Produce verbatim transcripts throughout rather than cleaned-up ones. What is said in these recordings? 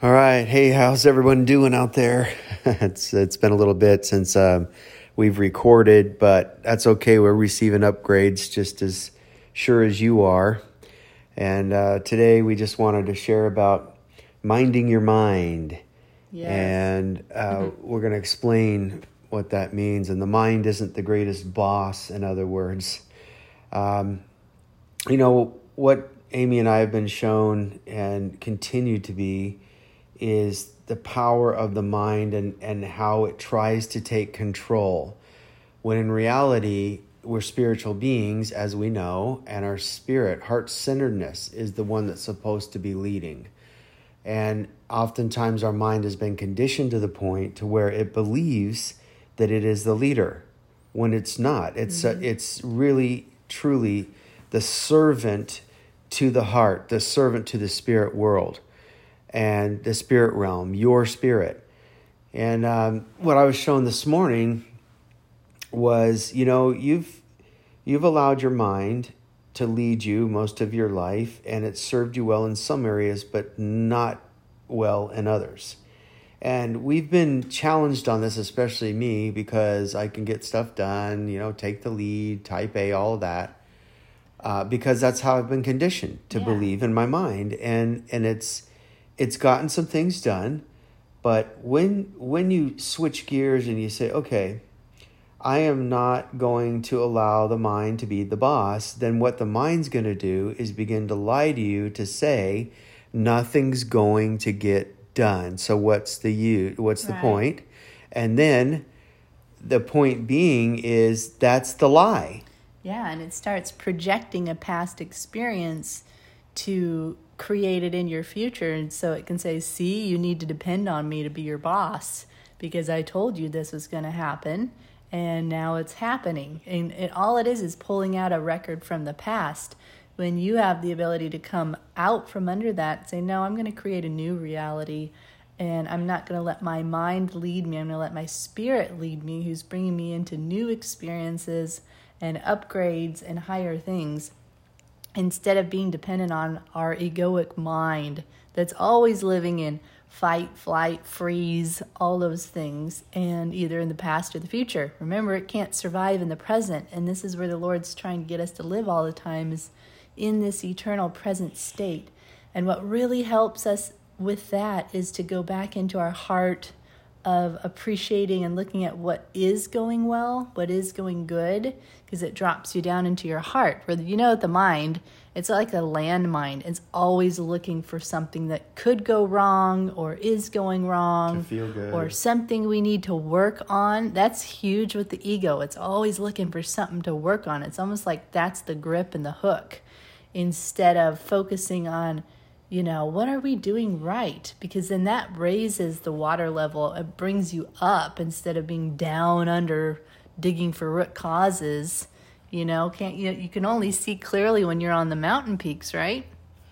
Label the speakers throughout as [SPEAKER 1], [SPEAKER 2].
[SPEAKER 1] All right. Hey, how's everyone doing out there? it's It's been a little bit since um, we've recorded, but that's okay. We're receiving upgrades just as sure as you are. And uh, today we just wanted to share about minding your mind.
[SPEAKER 2] Yes.
[SPEAKER 1] And uh, mm-hmm. we're going to explain what that means. And the mind isn't the greatest boss, in other words. Um, you know, what Amy and I have been shown and continue to be is the power of the mind and, and how it tries to take control. When in reality, we're spiritual beings, as we know, and our spirit, heart-centeredness, is the one that's supposed to be leading. And oftentimes our mind has been conditioned to the point to where it believes that it is the leader, when it's not. It's mm-hmm. uh, it's really, truly the servant to the heart, the servant to the spirit world. And the spirit realm, your spirit. And um, what I was shown this morning was, you know, you've you've allowed your mind to lead you most of your life, and it's served you well in some areas, but not well in others. And we've been challenged on this, especially me, because I can get stuff done, you know, take the lead, type A, all of that, uh, because that's how I've been conditioned to yeah. believe in my mind. And and it's It's gotten some things done, but when when you switch gears and you say, okay, I am not going to allow the mind to be the boss, then what the mind's going to do is begin to lie to you to say nothing's going to get done. So what's the you? What's the right. point? And then the point being is that's the lie.
[SPEAKER 2] Yeah, and it starts projecting a past experience to create it in your future, and so it can say, see, you need to depend on me to be your boss because I told you this was going to happen, and now it's happening. And it, all it is is pulling out a record from the past, when you have the ability to come out from under that and say, no, I'm going to create a new reality, and I'm not going to let my mind lead me. I'm going to let my spirit lead me, who's bringing me into new experiences and upgrades and higher things, instead of being dependent on our egoic mind that's always living in fight, flight, freeze, all those things, and either in the past or the future. Remember, it can't survive in the present, and this is where the Lord's trying to get us to live all the time, is in this eternal present state. And what really helps us with that is to go back into our heart of appreciating and looking at what is going well, what is going good, because it drops you down into your heart. Where, you know, the mind, it's like a landmine. It's always looking for something that could go wrong or is going wrong,
[SPEAKER 1] to feel good,
[SPEAKER 2] or something we need to work on. That's huge with the ego. It's always looking for something to work on. It's almost like that's the grip and the hook, instead of focusing on, you know, what are we doing right? Because then that raises the water level. It brings you up instead of being down under, digging for root causes. You know, can't you? You can only see clearly when you're on the mountain peaks, right?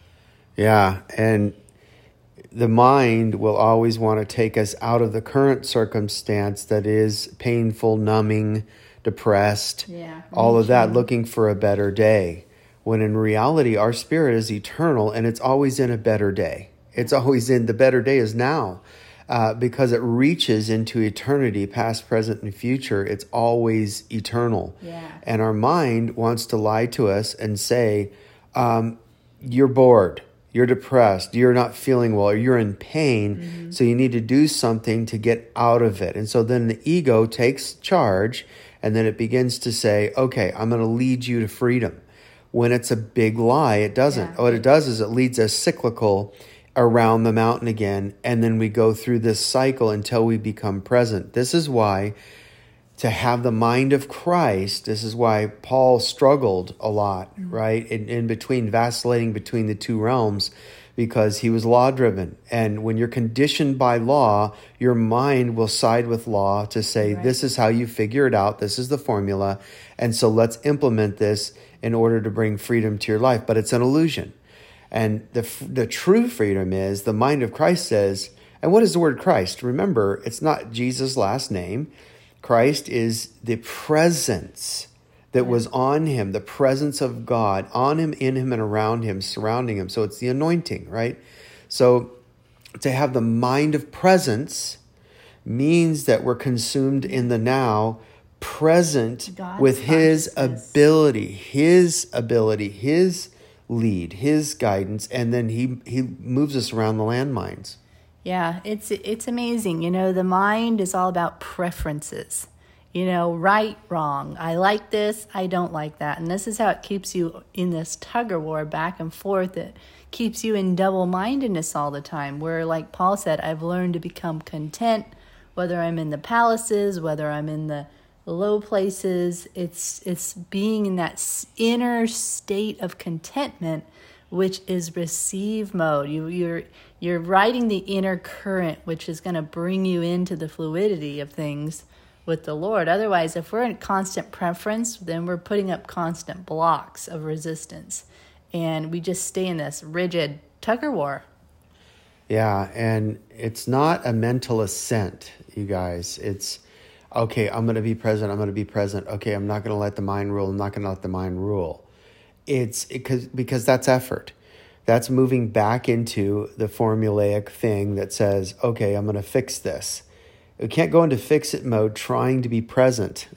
[SPEAKER 1] Yeah, and the mind will always want to take us out of the current circumstance that is painful, numbing, depressed,
[SPEAKER 2] yeah,
[SPEAKER 1] all of that, looking for a better day. When in reality, our spirit is eternal, and it's always in a better day. It's always in, the better day is now, uh, because it reaches into eternity, past, present, and future. It's always eternal.
[SPEAKER 2] Yeah.
[SPEAKER 1] And our mind wants to lie to us and say, um, you're bored, you're depressed, you're not feeling well, or you're in pain, mm-hmm. so you need to do something to get out of it. And so then the ego takes charge, and then it begins to say, okay, I'm going to lead you to freedom. When it's a big lie, it doesn't. Yeah. What it does is it leads us cyclical around the mountain again, and then we go through this cycle until we become present. This is why to have the mind of Christ, this is why Paul struggled a lot, mm-hmm. right? In, in between, vacillating between the two realms, because he was law-driven. And when you're conditioned by law, your mind will side with law to say, right. This is how you figure it out. This is the formula. And so let's implement this in order to bring freedom to your life. But it's an illusion. And the the true freedom is the mind of Christ says, and what is the word Christ? Remember, it's not Jesus' last name. Christ is the presence that was on him, the presence of God on him, in him, and around him, surrounding him. So it's the anointing, right? So To have the mind of presence means that we're consumed in the now, present
[SPEAKER 2] God's
[SPEAKER 1] with his
[SPEAKER 2] consciousness.
[SPEAKER 1] ability, his ability, his lead, his guidance, and then he he moves us around the landmines.
[SPEAKER 2] Yeah, it's it's amazing. You know, the mind is all about preferences. You know, right, wrong. I like this, I don't like that. And this is how it keeps you in this tug of war back and forth. It keeps you in double-mindedness all the time, where, like Paul said, I've learned to become content, whether I'm in the palaces, whether I'm in the low places. It's it's being in that inner state of contentment, which is receive mode. You, you're you're riding the inner current, which is going to bring you into the fluidity of things with the Lord. Otherwise, if we're in constant preference, then we're putting up constant blocks of resistance, and we just stay in this rigid tug of war.
[SPEAKER 1] Yeah, and it's not a mental assent, you guys. It's, okay, I'm going to be present, I'm going to be present. Okay, I'm not going to let the mind rule, I'm not going to let the mind rule. It's because because that's effort. That's moving back into the formulaic thing that says, okay, I'm going to fix this. We can't go into fix-it mode trying to be present.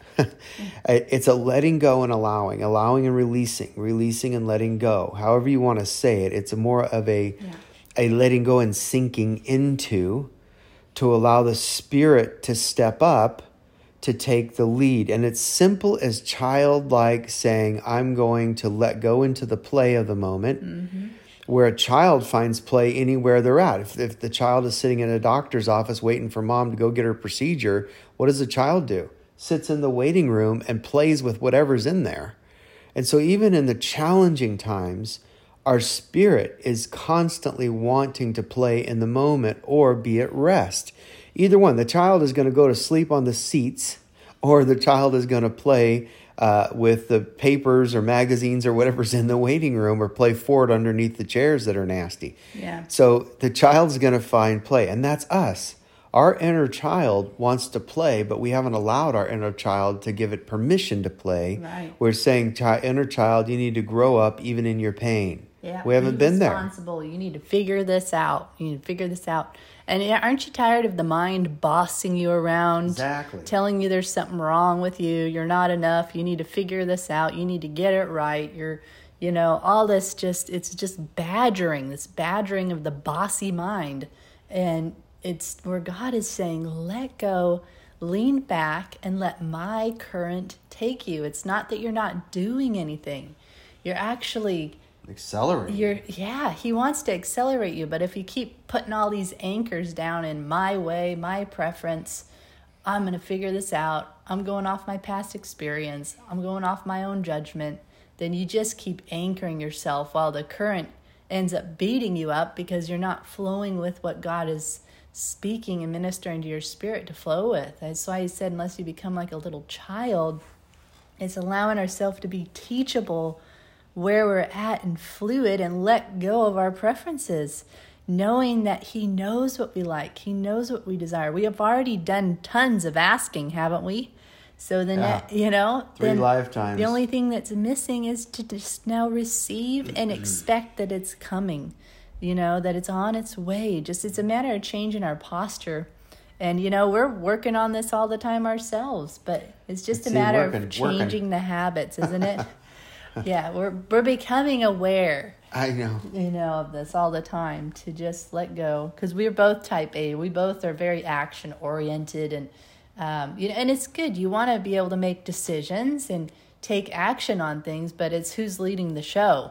[SPEAKER 1] It's a letting go and allowing, allowing and releasing, releasing and letting go. However you want to say it, it's more of a,
[SPEAKER 2] Yeah.
[SPEAKER 1] a letting go and sinking into, to allow the spirit to step up to take the lead. And it's simple as childlike saying, I'm going to let go into the play of the moment. Mm-hmm. Where a child finds play anywhere they're at. If, if the child is sitting in a doctor's office waiting for mom to go get her procedure, what does the child do? Sits in the waiting room and plays with whatever's in there. And so even in the challenging times, our spirit is constantly wanting to play in the moment or be at rest. Either one. The child is going to go to sleep on the seats, or the child is going to play Uh, with the papers or magazines or whatever's in the waiting room, or play forward underneath the chairs that are nasty.
[SPEAKER 2] Yeah.
[SPEAKER 1] So the child's going to find play, and that's us. Our inner child wants to play, but we haven't allowed our inner child to give it permission to play.
[SPEAKER 2] Right.
[SPEAKER 1] We're saying, inner child, you need to grow up even in your pain.
[SPEAKER 2] Yeah,
[SPEAKER 1] we haven't
[SPEAKER 2] be
[SPEAKER 1] been there.
[SPEAKER 2] Responsible. You need to figure this out. You need to figure this out. And aren't you tired of the mind bossing you around?
[SPEAKER 1] Exactly.
[SPEAKER 2] Telling you there's something wrong with you. You're not enough. You need to figure this out. You need to get it right. You're, you know, all this just, it's just badgering, this badgering of the bossy mind. And it's where God is saying, let go, lean back, and let my current take you. It's not that you're not doing anything. You're actually...
[SPEAKER 1] Accelerate.
[SPEAKER 2] You're, yeah, he wants to accelerate you, but if you keep putting all these anchors down in my way, my preference, I'm going to figure this out, I'm going off my past experience, I'm going off my own judgment, then you just keep anchoring yourself while the current ends up beating you up because you're not flowing with what God is speaking and ministering to your spirit to flow with. That's why he said, unless you become like a little child, it's allowing ourselves to be teachable where we're at and fluid, and let go of our preferences, knowing that he knows what we like, he knows what we desire. We have already done tons of asking, haven't we? So then,
[SPEAKER 1] Yeah.
[SPEAKER 2] you know,
[SPEAKER 1] Three
[SPEAKER 2] then
[SPEAKER 1] lifetimes.
[SPEAKER 2] the only thing that's missing is to just now receive and expect that it's coming, you know, that it's on its way. Just, it's a matter of changing our posture. And, you know, we're working on this all the time ourselves, but it's just
[SPEAKER 1] See,
[SPEAKER 2] a matter
[SPEAKER 1] working,
[SPEAKER 2] of changing
[SPEAKER 1] working.
[SPEAKER 2] the habits, isn't it? Yeah, we're we're becoming aware,
[SPEAKER 1] I know.
[SPEAKER 2] you know, of this all the time, to just let go, because we're both type A. We both are very action oriented, and um, you know, and it's good. You want to be able to make decisions and take action on things, but it's who's leading the show.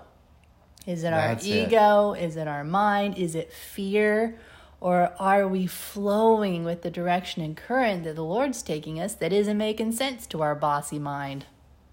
[SPEAKER 2] Is it
[SPEAKER 1] That's
[SPEAKER 2] our
[SPEAKER 1] it.
[SPEAKER 2] ego? Is it our mind? Is it fear? Or are we flowing with the direction and current that the Lord's taking us that isn't making sense to our bossy mind?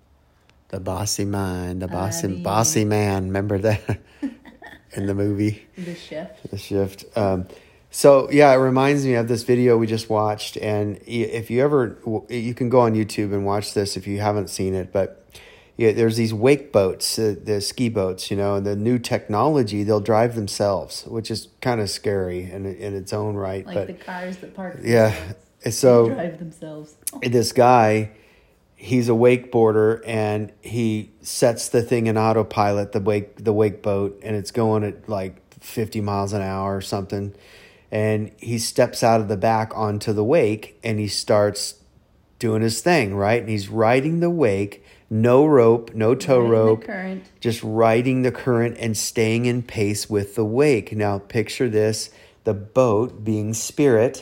[SPEAKER 1] The bossy mind, the bossy,
[SPEAKER 2] mean-
[SPEAKER 1] bossy man. Remember that in the movie?
[SPEAKER 2] The shift.
[SPEAKER 1] The Shift. Um, so, yeah, it reminds me of this video we just watched. And y- if you ever, you can go on YouTube and watch this if you haven't seen it. But yeah, there's these wake boats, uh, the ski boats, you know, and the new technology, they'll drive themselves, which is kind of scary in, in its own right.
[SPEAKER 2] Like
[SPEAKER 1] but
[SPEAKER 2] the cars that park.
[SPEAKER 1] yeah,
[SPEAKER 2] They
[SPEAKER 1] so
[SPEAKER 2] drive themselves.
[SPEAKER 1] this guy, he's a wakeboarder, and he sets the thing in autopilot, the wake the wake boat, and it's going at like fifty miles an hour or something. and he steps out of the back onto the wake, and he starts doing his thing, right? And he's riding the wake, no rope, no tow
[SPEAKER 2] Riding
[SPEAKER 1] rope,
[SPEAKER 2] the current.
[SPEAKER 1] just riding the current and staying in pace with the wake. Now picture this, the boat being spirit,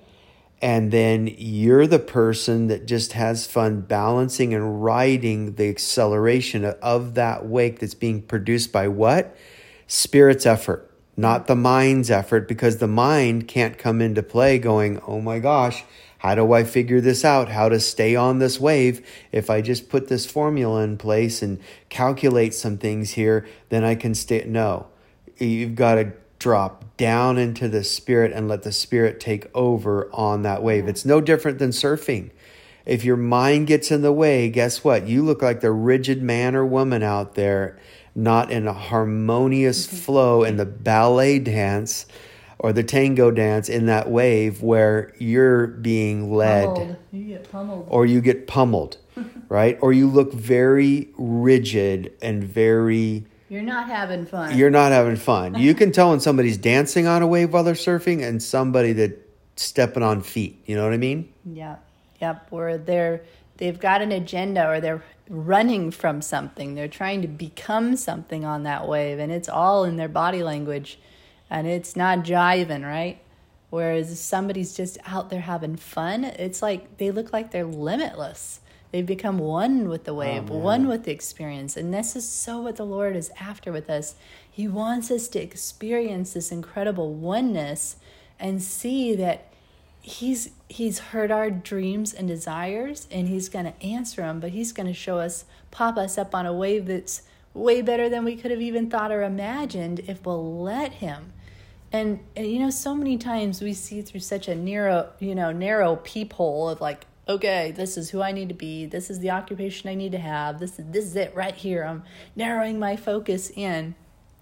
[SPEAKER 1] and then you're the person that just has fun balancing and riding the acceleration of that wake that's being produced by what? Spirit's effort, not the mind's effort, because the mind can't come into play going, oh my gosh, how do I figure this out? How to stay on this wave? If I just put this formula in place and calculate some things here, then I can stay. No, you've got to drop down into the spirit and let the spirit take over on that wave. It's no different than surfing. If your mind gets in the way, guess what? You look like the rigid man or woman out there, not in a harmonious flow in the ballet dance or the tango dance in that wave where you're being led.
[SPEAKER 2] Pummeled. You get pummeled.
[SPEAKER 1] Or you get pummeled, right? Or you look very rigid and very...
[SPEAKER 2] You're not having fun.
[SPEAKER 1] You're not having fun. You can tell when somebody's dancing on a wave while they're surfing and somebody that's stepping on feet. You know what I mean?
[SPEAKER 2] Yeah. Yep. Where they're, they've got an agenda, or they're running from something. They're trying to become something on that wave, and it's all in their body language. And it's not jiving, right? Whereas if somebody's just out there having fun, it's like they look like they're limitless. They've become one with the wave, oh, one with the experience. And this is so what the Lord is after with us. He wants us to experience this incredible oneness and see that he's he's heard our dreams and desires, and he's going to answer them, but he's going to show us, pop us up on a wave that's way better than we could have even thought or imagined if we'll let him. And, and you know, so many times we see through such a narrow, you know, narrow peephole of like, okay, this is who I need to be. This is the occupation I need to have. This is this is it right here. I'm narrowing my focus in,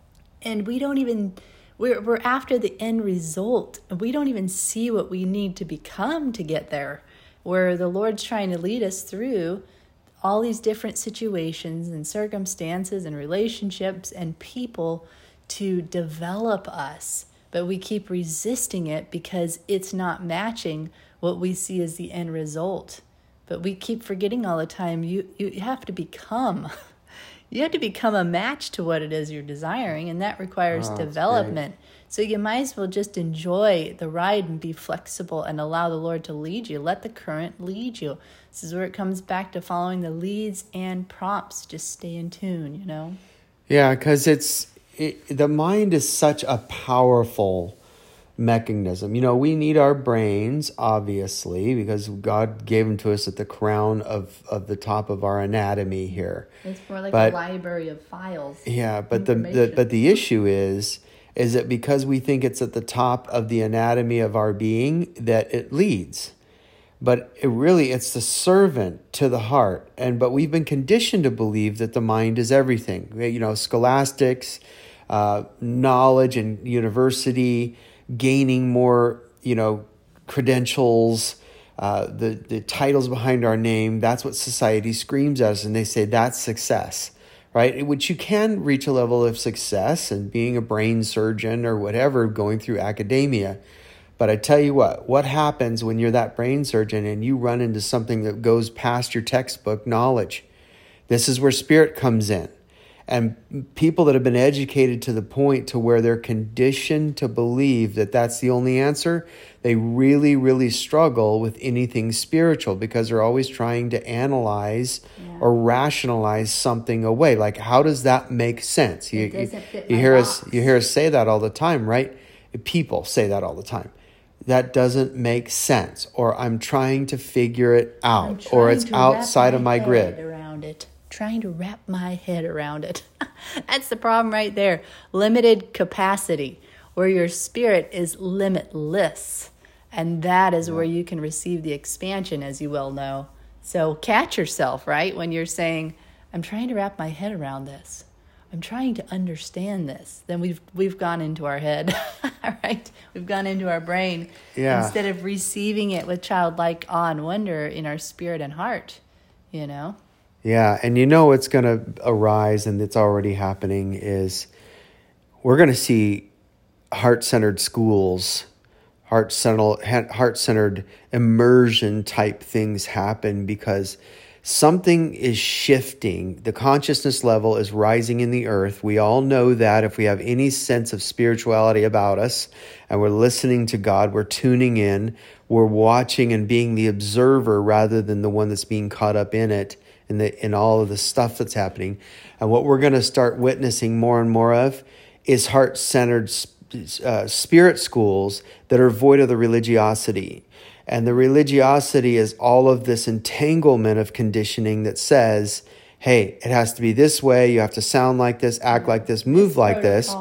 [SPEAKER 2] and we don't even we're we're after the end result. We don't even see what we need to become to get there. Where the Lord's trying to lead us through all these different situations and circumstances and relationships and people to develop us. But we keep resisting it because it's not matching what we see as the end result. But we keep forgetting all the time, you, you have to become. You have to become a match to what it is you're desiring, and that requires oh, development. So you might as well just enjoy the ride and be flexible and allow the Lord to lead you. Let the current lead you. This is where it comes back to following the leads and prompts. Just stay in tune, you know?
[SPEAKER 1] Yeah, because it's it, the mind is such a powerful mechanism. You know, we need our brains, obviously, because God gave them to us at the crown of, of the top of our anatomy here.
[SPEAKER 2] It's more like
[SPEAKER 1] but,
[SPEAKER 2] a library of files.
[SPEAKER 1] Yeah, but the, the but the issue is is that because we think it's at the top of the anatomy of our being that it leads. But it really, it's the servant to the heart. And but we've been conditioned to believe that the mind is everything. You know, scholastics, uh, knowledge and university, gaining more, you know, credentials, uh, the, the titles behind our name. That's what society screams at us. And they say that's success, right? Which you can reach a level of success and being a brain surgeon or whatever, going through academia. But I tell you what, what happens when you're that brain surgeon and you run into something that goes past your textbook knowledge? This is where spirit comes in. And people that have been educated to the point to where they're conditioned to believe that that's the only answer, they really, really struggle with anything spiritual because they're always trying to analyze yeah. or rationalize something away. Like, how does that make sense? You, you, you hear us, you hear us say that all the time, right? People say that all the time. That doesn't make sense, or I'm trying to figure it out, or it's outside of my grid.
[SPEAKER 2] Around it. Trying to wrap my head around it. That's the problem right there. Limited capacity, where your spirit is limitless. And that is yeah. where you can receive the expansion, as you well know. So catch yourself, right? When you're saying, I'm trying to wrap my head around this. I'm trying to understand this. Then we've we've gone into our head, right? We've gone into our brain
[SPEAKER 1] yeah.
[SPEAKER 2] instead of receiving it with childlike awe and wonder in our spirit and heart, you know?
[SPEAKER 1] Yeah, and you know what's going to arise, and it's already happening, is we're going to see heart-centered schools heart-centered, heart-centered immersion type things happen because something is shifting. The consciousness level is rising in the earth. We all know that if we have any sense of spirituality about us and we're listening to God, we're tuning in, we're watching and being the observer rather than the one that's being caught up in it, in the in all of the stuff that's happening. And what we're going to start witnessing more and more of is heart-centered uh, spirit schools that are void of the religiosity. And the religiosity is all of this entanglement of conditioning that says, hey, it has to be this way, you have to sound like this, act like this, move like this,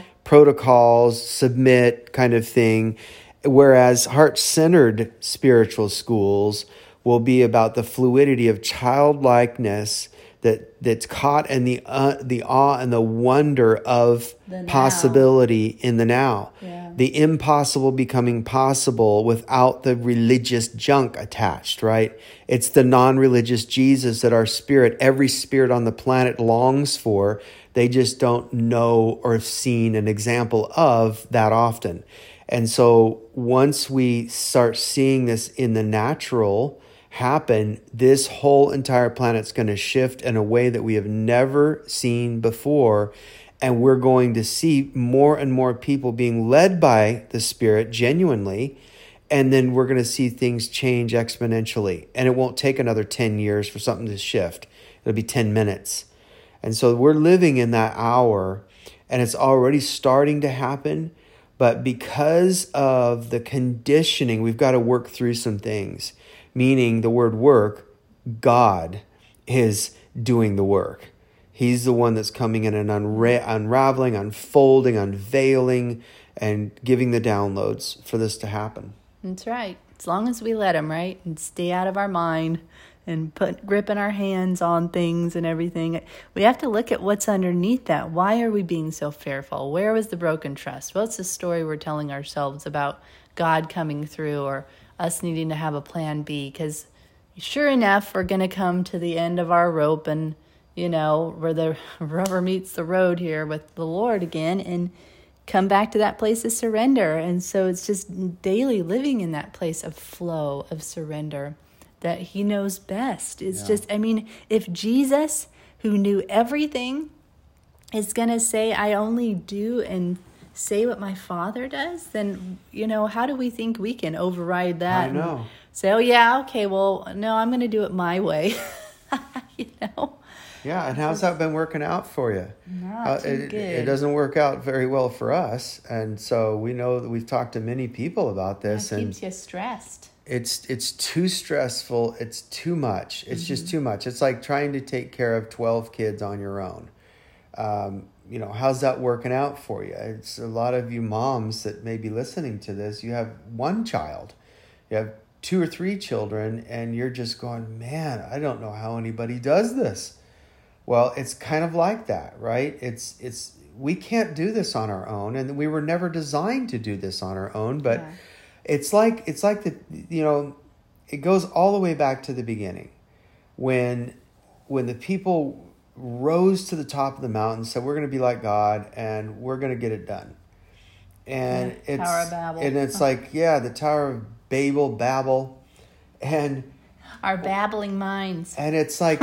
[SPEAKER 1] protocols, submit kind of thing. Whereas heart-centered spiritual schools will be about the fluidity of childlikeness that that's caught in the uh, the awe and the wonder of the possibility in the now.
[SPEAKER 2] Yeah.
[SPEAKER 1] The impossible becoming possible without the religious junk attached, right? It's the non-religious Jesus that our spirit, every spirit on the planet longs for. They just don't know or have seen an example of that often. And so once we start seeing this in the natural happen, this whole entire planet's going to shift in a way that we have never seen before. And we're going to see more and more people being led by the Spirit genuinely. And then we're going to see things change exponentially. And it won't take another ten years for something to shift. It'll be ten minutes. And so we're living in that hour, and it's already starting to happen. But because of the conditioning, we've got to work through some things. Meaning the word work, God is doing the work. He's the one that's coming in and unra- unraveling, unfolding, unveiling, and giving the downloads for this to happen.
[SPEAKER 2] That's right. As long as we let him, right? And stay out of our mind and put gripping our hands on things and everything. We have to look at what's underneath that. Why are we being so fearful? Where was the broken trust? What's the story we're telling ourselves about God coming through or us needing to have a plan B? Because sure enough, we're going to come to the end of our rope and, you know, where the rubber meets the road here with the Lord again and come back to that place of surrender. And so it's just daily living in that place of flow, of surrender, that he knows best. It's yeah. just, I mean, if Jesus, who knew everything, is going to say, I only do and say what my Father does, then, you know, how do we think we can override that?
[SPEAKER 1] I know.
[SPEAKER 2] And say, oh, yeah, okay, well, no, I'm going to do it my way. You know?
[SPEAKER 1] Yeah, and how's that been working out for you?
[SPEAKER 2] Not
[SPEAKER 1] uh,
[SPEAKER 2] too
[SPEAKER 1] it,
[SPEAKER 2] good.
[SPEAKER 1] It doesn't work out very well for us, and so we know that we've talked to many people about this.
[SPEAKER 2] It
[SPEAKER 1] and
[SPEAKER 2] keeps you stressed.
[SPEAKER 1] It's it's too stressful. It's too much. It's mm-hmm. just too much. It's like trying to take care of twelve kids on your own. Um, you know, how's that working out for you? It's a lot of you moms that may be listening to this. You have one child, you have two or three children, and you're just going, man, I don't know how anybody does this. Well, it's kind of like that, right? It's it's we can't do this on our own, and we were never designed to do this on our own. But yeah. it's like it's like the you know, it goes all the way back to the beginning, when when the people rose to the top of the mountain, said we're going to be like God, and we're going to get it done. And
[SPEAKER 2] yeah,
[SPEAKER 1] it's
[SPEAKER 2] Tower of Babel.
[SPEAKER 1] and it's like yeah, the Tower of Babel, Babel, and
[SPEAKER 2] our babbling minds.
[SPEAKER 1] And it's like.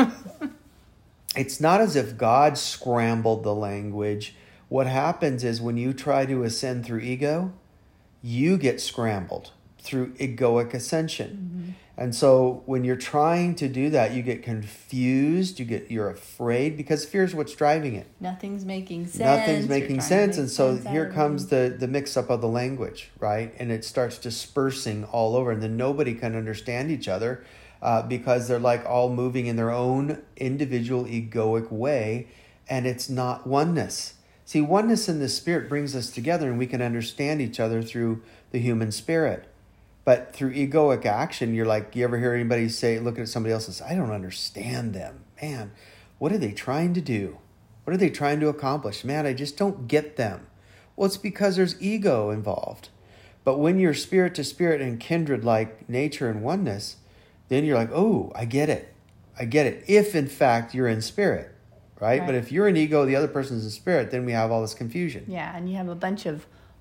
[SPEAKER 1] It's not as if God scrambled the language. What happens is when you try to ascend through ego, you get scrambled through egoic ascension. Mm-hmm. And so when you're trying to do that, you get confused, you get you're afraid, because fear is what's driving it.
[SPEAKER 2] Nothing's making sense.
[SPEAKER 1] Nothing's making sense. And so
[SPEAKER 2] sense
[SPEAKER 1] here comes the, the mix-up of the language, right? And it starts dispersing all over, and then nobody can understand each other. Uh, because they're like all moving in their own individual egoic way, and it's not oneness. See, oneness in the spirit brings us together, and we can understand each other through the human spirit. But through egoic action, you're like, you ever hear anybody say, look at somebody else and say, I don't understand them. Man, what are they trying to do? What are they trying to accomplish? Man, I just don't get them. Well, it's because there's ego involved. But when you're spirit to spirit and kindred like nature and oneness, then you're like, oh, I get it. I get it. If, in fact, you're in spirit, right? right? But if you're in ego, the other person's in spirit, then we have all this confusion.
[SPEAKER 2] Yeah, and you have a bunch of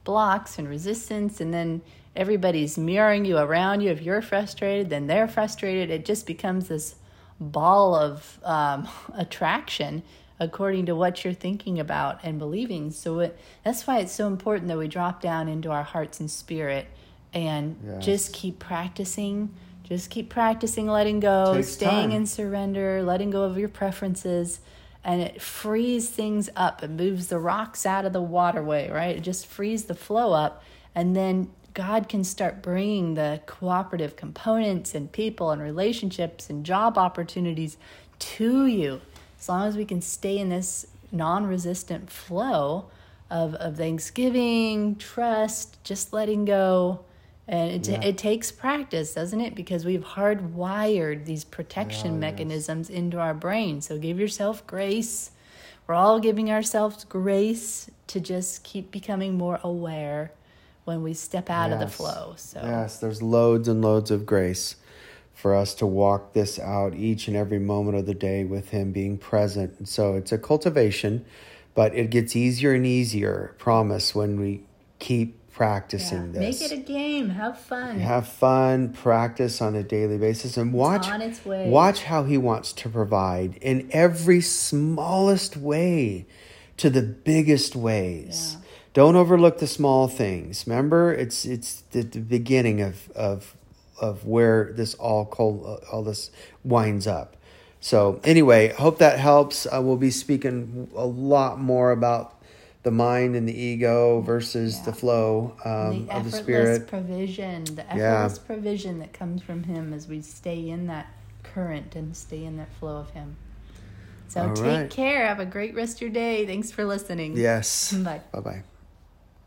[SPEAKER 2] blocks and resistance, and then everybody's mirroring you around you. If you're frustrated, then they're frustrated. It just becomes this ball of um, attraction according to what you're thinking about and believing. So it, that's why it's so important that we drop down into our hearts and spirit and
[SPEAKER 1] Yes.
[SPEAKER 2] just keep practicing. Just keep practicing letting go,
[SPEAKER 1] Takes
[SPEAKER 2] staying
[SPEAKER 1] time.
[SPEAKER 2] in surrender, letting go of your preferences. And it frees things up. It moves the rocks out of the waterway, right? It just frees the flow up. And then God can start bringing the cooperative components and people and relationships and job opportunities to you. As long as we can stay in this non-resistant flow of, of thanksgiving, trust, just letting go. And it,
[SPEAKER 1] Yeah.
[SPEAKER 2] it takes practice, doesn't it? Because we've hardwired these protection
[SPEAKER 1] Yeah,
[SPEAKER 2] mechanisms into our brain. So give yourself grace. We're all giving ourselves grace to just keep becoming more aware when we step out of the
[SPEAKER 1] Yes.
[SPEAKER 2] flow. So
[SPEAKER 1] Yes, there's loads and loads of grace for us to walk this out each and every moment of the day with Him being present. And so it's a cultivation, but it gets easier and easier, promise, when we keep practicing
[SPEAKER 2] yeah.
[SPEAKER 1] this.
[SPEAKER 2] Make it a game. Have fun.
[SPEAKER 1] Have fun, practice on a daily basis, and watch
[SPEAKER 2] on its way.
[SPEAKER 1] watch how He wants to provide in every smallest way to the biggest ways.
[SPEAKER 2] Yeah.
[SPEAKER 1] Don't overlook the small things. Remember, it's it's the, the beginning of of of where this all col- all this winds up. So anyway, hope that helps. I will be speaking a lot more about the mind and the ego versus
[SPEAKER 2] Yeah.
[SPEAKER 1] the flow um,
[SPEAKER 2] the
[SPEAKER 1] of the
[SPEAKER 2] effortless
[SPEAKER 1] spirit.
[SPEAKER 2] provision, the
[SPEAKER 1] Yeah.
[SPEAKER 2] effortless provision that comes from Him as we stay in that current and stay in that flow of Him. So
[SPEAKER 1] All
[SPEAKER 2] take
[SPEAKER 1] right.
[SPEAKER 2] care. Have a great rest of your day. Thanks for listening.
[SPEAKER 1] Yes.
[SPEAKER 2] Bye.
[SPEAKER 1] Bye-bye.